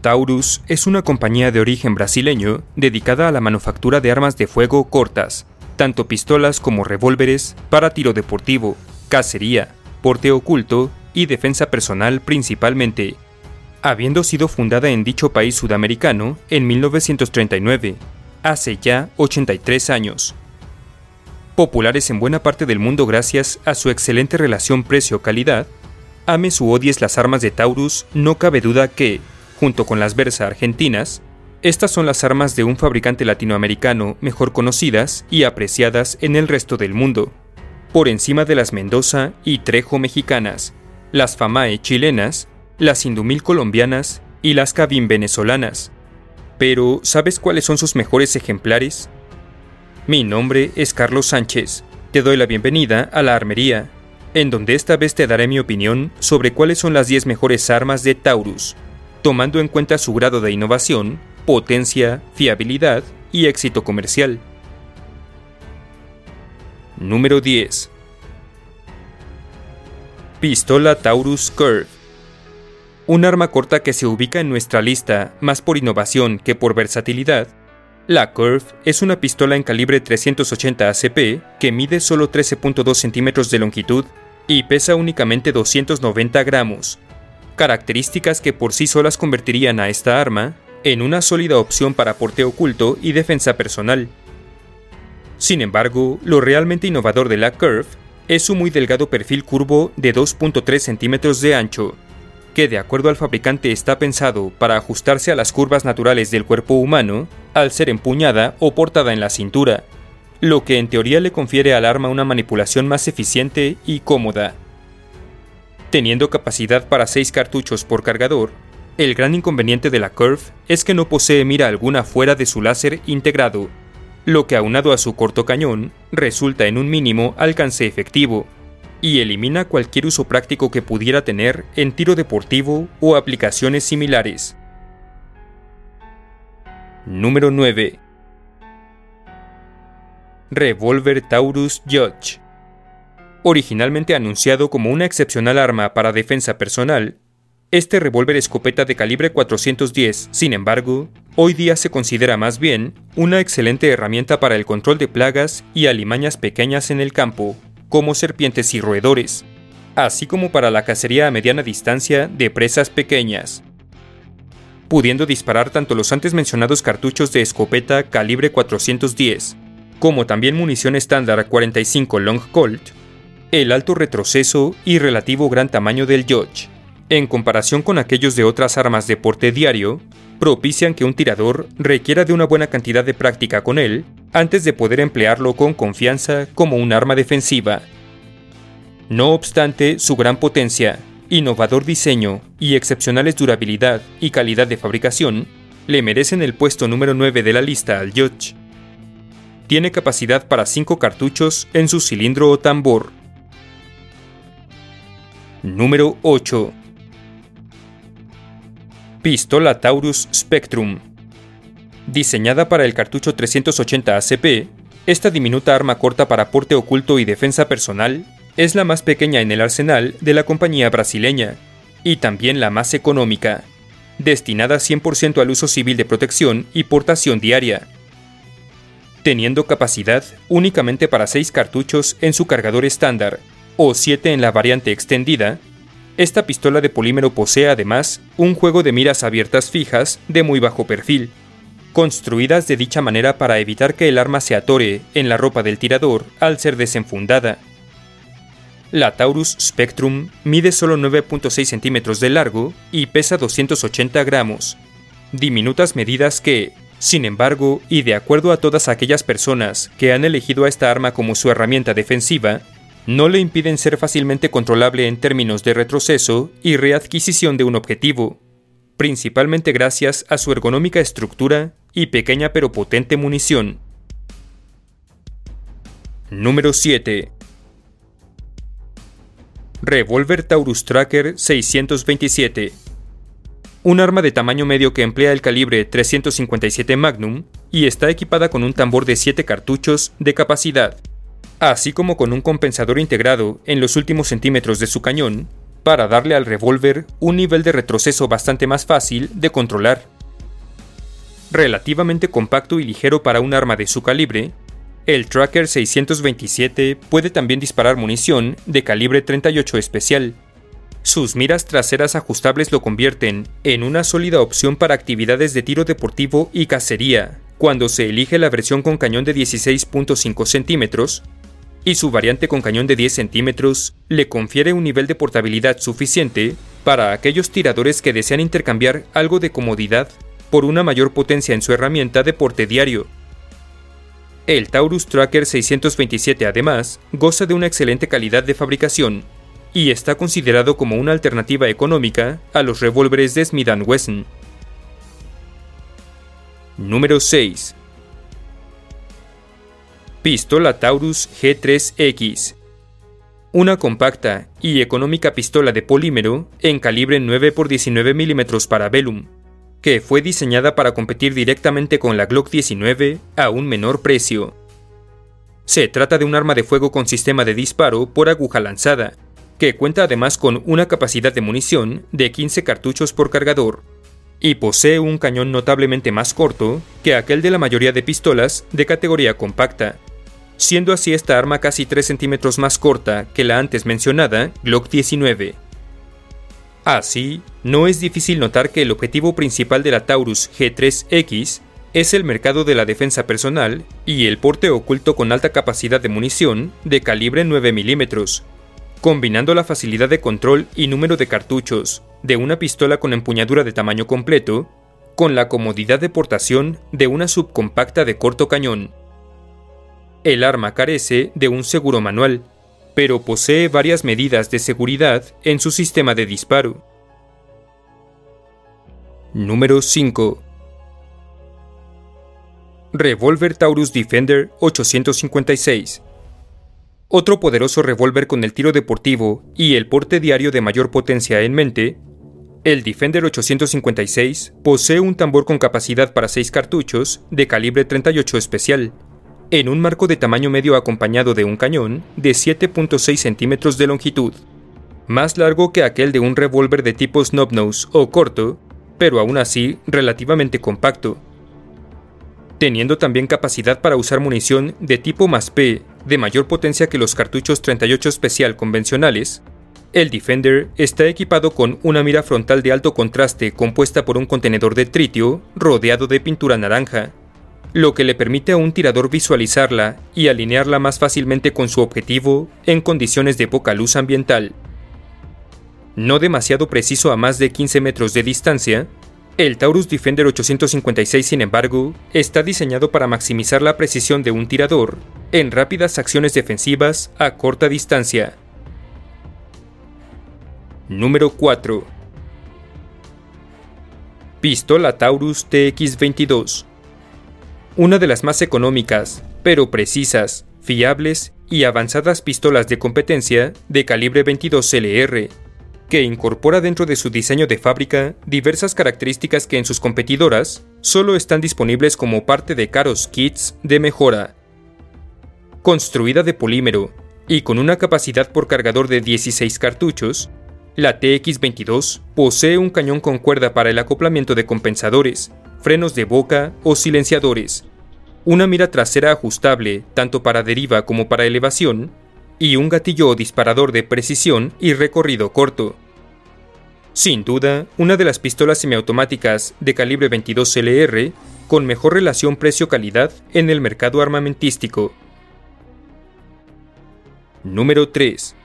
Taurus es una compañía de origen brasileño dedicada a la manufactura de armas de fuego cortas, tanto pistolas como revólveres para tiro deportivo, cacería, porte oculto y defensa personal principalmente, habiendo sido fundada en dicho país sudamericano en 1939, hace ya 83 años. Populares en buena parte del mundo gracias a su excelente relación precio-calidad, ames u odies las armas de Taurus, no cabe duda que, junto con las Versa argentinas, estas son las armas de un fabricante latinoamericano mejor conocidas y apreciadas en el resto del mundo, por encima de las Mendoza y Trejo mexicanas, las Famae chilenas, las Indumil colombianas y las Cabin venezolanas. Pero, ¿sabes cuáles son sus mejores ejemplares? Mi nombre es Carlos Sánchez, te doy la bienvenida a La Armería, en donde esta vez te daré mi opinión sobre cuáles son las 10 mejores armas de Taurus, tomando en cuenta su grado de innovación, potencia, fiabilidad y éxito comercial. Número 10. Pistola Taurus Curve. Un arma corta que se ubica en nuestra lista más por innovación que por versatilidad. La Curve es una pistola en calibre 380 ACP que mide solo 13.2 centímetros de longitud y pesa únicamente 290 gramos, características que por sí solas convertirían a esta arma en una sólida opción para porte oculto y defensa personal. Sin embargo, lo realmente innovador de la Curve es su muy delgado perfil curvo de 2.3 centímetros de ancho, que de acuerdo al fabricante está pensado para ajustarse a las curvas naturales del cuerpo humano al ser empuñada o portada en la cintura, lo que en teoría le confiere al arma una manipulación más eficiente y cómoda. Teniendo capacidad para 6 cartuchos por cargador, el gran inconveniente de la Curve es que no posee mira alguna fuera de su láser integrado, lo que aunado a su corto cañón resulta en un mínimo alcance efectivo y elimina cualquier uso práctico que pudiera tener en tiro deportivo o aplicaciones similares. Número 9. Revólver Taurus Judge. Originalmente anunciado como una excepcional arma para defensa personal, este revólver escopeta de calibre 410, sin embargo, hoy día se considera más bien una excelente herramienta para el control de plagas y alimañas pequeñas en el campo, como serpientes y roedores, así como para la cacería a mediana distancia de presas pequeñas, pudiendo disparar tanto los antes mencionados cartuchos de escopeta calibre 410, como también munición estándar 45 Long Colt, el alto retroceso y relativo gran tamaño del Judge, en comparación con aquellos de otras armas de porte diario, propician que un tirador requiera de una buena cantidad de práctica con él antes de poder emplearlo con confianza como un arma defensiva. No obstante, su gran potencia, innovador diseño y excepcionales durabilidad y calidad de fabricación le merecen el puesto número 9 de la lista al Judge. Tiene capacidad para 5 cartuchos en su cilindro o tambor. Número 8. Pistola Taurus Spectrum. Diseñada para el cartucho 380 ACP, esta diminuta arma corta para porte oculto y defensa personal es la más pequeña en el arsenal de la compañía brasileña y también la más económica, destinada 100% al uso civil de protección y portación diaria, teniendo capacidad únicamente para 6 cartuchos en su cargador estándar o 7 en la variante extendida. Esta pistola de polímero posee además un juego de miras abiertas fijas de muy bajo perfil, construidas de dicha manera para evitar que el arma se atore en la ropa del tirador al ser desenfundada. La Taurus Spectrum mide solo 9.6 centímetros de largo y pesa 280 gramos, diminutas medidas que, sin embargo, y de acuerdo a todas aquellas personas que han elegido a esta arma como su herramienta defensiva, no le impiden ser fácilmente controlable en términos de retroceso y readquisición de un objetivo, principalmente gracias a su ergonómica estructura y pequeña pero potente munición. Número 7. Revólver Taurus Tracker 627. Un arma de tamaño medio que emplea el calibre 357 Magnum y está equipada con un tambor de 7 cartuchos de capacidad, así como con un compensador integrado en los últimos centímetros de su cañón, para darle al revólver un nivel de retroceso bastante más fácil de controlar. Relativamente compacto y ligero para un arma de su calibre, el Tracker 627 puede también disparar munición de calibre 38 especial. Sus miras traseras ajustables lo convierten en una sólida opción para actividades de tiro deportivo y cacería, cuando se elige la versión con cañón de 16.5 centímetros, y su variante con cañón de 10 centímetros le confiere un nivel de portabilidad suficiente para aquellos tiradores que desean intercambiar algo de comodidad por una mayor potencia en su herramienta de porte diario. El Taurus Tracker 627 además goza de una excelente calidad de fabricación y está considerado como una alternativa económica a los revólveres de Smith & Wesson. Número 6. Pistola Taurus G3X. Una compacta y económica pistola de polímero en calibre 9x19 mm Parabellum, que fue diseñada para competir directamente con la Glock 19 a un menor precio. Se trata de un arma de fuego con sistema de disparo por aguja lanzada, que cuenta además con una capacidad de munición de 15 cartuchos por cargador, y posee un cañón notablemente más corto que aquel de la mayoría de pistolas de categoría compacta, siendo así esta arma casi 3 centímetros más corta que la antes mencionada Glock 19. Así, no es difícil notar que el objetivo principal de la Taurus G3X es el mercado de la defensa personal y el porte oculto con alta capacidad de munición de calibre 9 mm, combinando la facilidad de control y número de cartuchos de una pistola con empuñadura de tamaño completo con la comodidad de portación de una subcompacta de corto cañón. El arma carece de un seguro manual, pero posee varias medidas de seguridad en su sistema de disparo. Número 5. Revólver Taurus Defender 856. Otro poderoso revólver con el tiro deportivo y el porte diario de mayor potencia en mente, el Defender 856 posee un tambor con capacidad para 6 cartuchos de calibre 38 especial, en un marco de tamaño medio acompañado de un cañón de 7.6 centímetros de longitud, más largo que aquel de un revólver de tipo snubnose o corto, pero aún así relativamente compacto. Teniendo también capacidad para usar munición de tipo +P de mayor potencia que los cartuchos 38 especial convencionales, el Defender está equipado con una mira frontal de alto contraste compuesta por un contenedor de tritio rodeado de pintura naranja, lo que le permite a un tirador visualizarla y alinearla más fácilmente con su objetivo en condiciones de poca luz ambiental. No demasiado preciso a más de 15 metros de distancia, el Taurus Defender 856, sin embargo, está diseñado para maximizar la precisión de un tirador en rápidas acciones defensivas a corta distancia. Número 4. Pistola Taurus TX22. Una de las más económicas, pero precisas, fiables y avanzadas pistolas de competencia de calibre 22 LR, que incorpora dentro de su diseño de fábrica diversas características que en sus competidoras solo están disponibles como parte de caros kits de mejora. Construida de polímero y con una capacidad por cargador de 16 cartuchos, la TX22 posee un cañón con cuerda para el acoplamiento de compensadores, frenos de boca o silenciadores, una mira trasera ajustable tanto para deriva como para elevación, y un gatillo o disparador de precisión y recorrido corto. Sin duda, una de las pistolas semiautomáticas de calibre 22 LR con mejor relación precio-calidad en el mercado armamentístico. Número 3.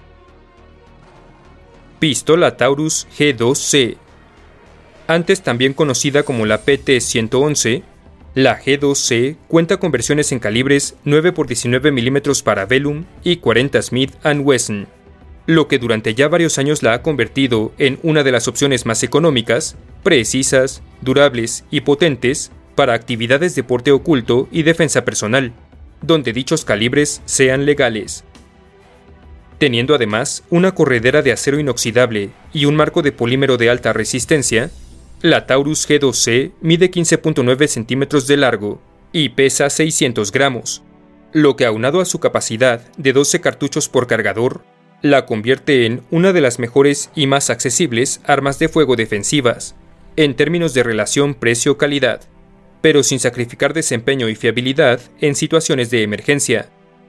Pistola Taurus G2C. Antes también conocida como la PT-111, la G2C cuenta con versiones en calibres 9x19 mm Parabellum y 40 Smith & Wesson, lo que durante ya varios años la ha convertido en una de las opciones más económicas, precisas, durables y potentes para actividades de porte oculto y defensa personal, donde dichos calibres sean legales. Teniendo además una corredera de acero inoxidable y un marco de polímero de alta resistencia, la Taurus G2C mide 15.9 centímetros de largo y pesa 600 gramos, lo que aunado a su capacidad de 12 cartuchos por cargador, la convierte en una de las mejores y más accesibles armas de fuego defensivas, en términos de relación precio-calidad, pero sin sacrificar desempeño y fiabilidad en situaciones de emergencia.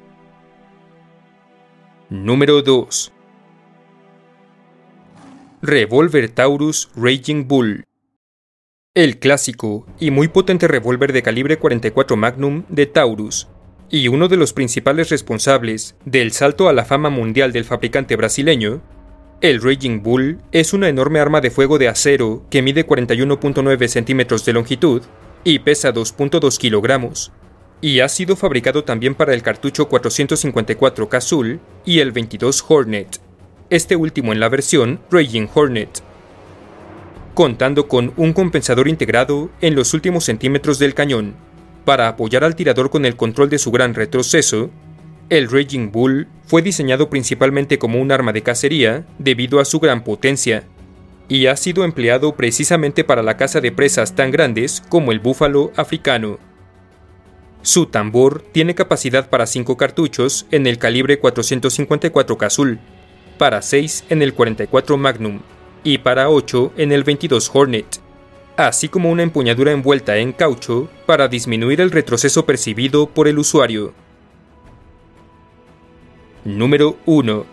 Número 2. Revólver Taurus Raging Bull. El clásico y muy potente revólver de calibre 44 Magnum de Taurus, y uno de los principales responsables del salto a la fama mundial del fabricante brasileño, el Raging Bull es una enorme arma de fuego de acero que mide 41.9 centímetros de longitud y pesa 2.2 kilogramos, y ha sido fabricado también para el cartucho 454 Cazul y el 22 Hornet, este último en la versión Raging Hornet, contando con un compensador integrado en los últimos centímetros del cañón. Para apoyar al tirador con el control de su gran retroceso, el Raging Bull fue diseñado principalmente como un arma de cacería debido a su gran potencia, y ha sido empleado precisamente para la caza de presas tan grandes como el búfalo africano. Su tambor tiene capacidad para 5 cartuchos en el calibre 454 Cazul, para 6 en el 44 Magnum y para 8 en el 22 Hornet, así como una empuñadura envuelta en caucho para disminuir el retroceso percibido por el usuario. Número 1.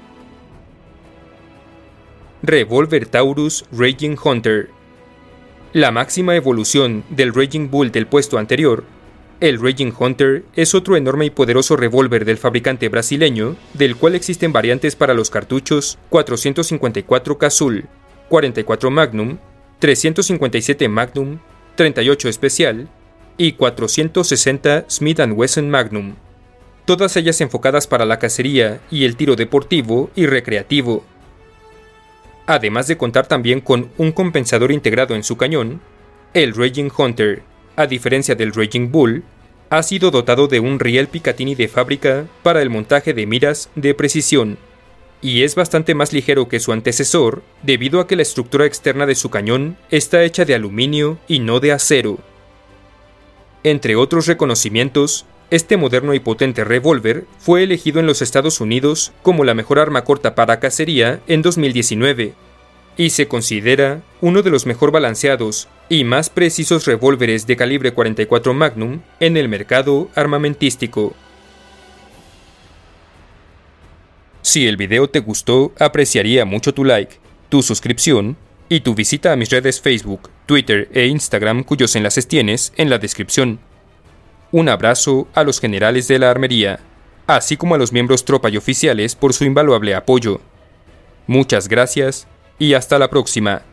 Revólver Taurus Raging Hunter. La máxima evolución del Raging Bull del puesto anterior, el Raging Hunter es otro enorme y poderoso revólver del fabricante brasileño, del cual existen variantes para los cartuchos 454 Cazul, 44 Magnum, 357 Magnum, 38 Especial y 460 Smith & Wesson Magnum, todas ellas enfocadas para la cacería y el tiro deportivo y recreativo. Además de contar también con un compensador integrado en su cañón, el Raging Hunter, a diferencia del Raging Bull, ha sido dotado de un riel Picatinny de fábrica para el montaje de miras de precisión, y es bastante más ligero que su antecesor debido a que la estructura externa de su cañón está hecha de aluminio y no de acero. Entre otros reconocimientos, este moderno y potente revólver fue elegido en los Estados Unidos como la mejor arma corta para cacería en 2019, y se considera uno de los mejor balanceados y más precisos revólveres de calibre 44 Magnum en el mercado armamentístico. Si el video te gustó, apreciaría mucho tu like, tu suscripción y tu visita a mis redes Facebook, Twitter e Instagram, cuyos enlaces tienes en la descripción. Un abrazo a los generales de la armería, así como a los miembros tropa y oficiales por su invaluable apoyo. Muchas gracias y hasta la próxima.